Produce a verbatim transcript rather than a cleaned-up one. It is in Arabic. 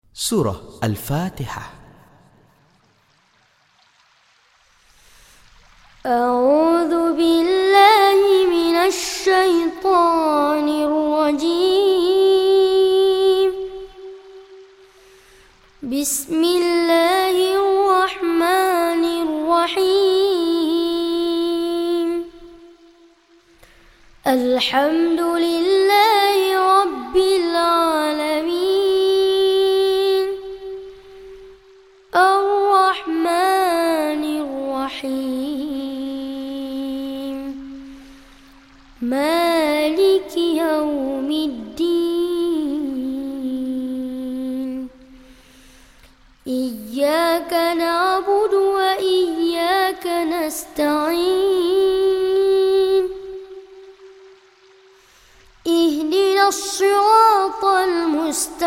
سورة الفاتحة. أعوذ بالله من الشيطان الرجيم. بسم الله الرحمن الرحيم. الحمد لله رب العالمين الرحمن الرحيم مالك يوم الدين. إياك نعبد وإياك نستعين. اهدنا الصراط المستقيم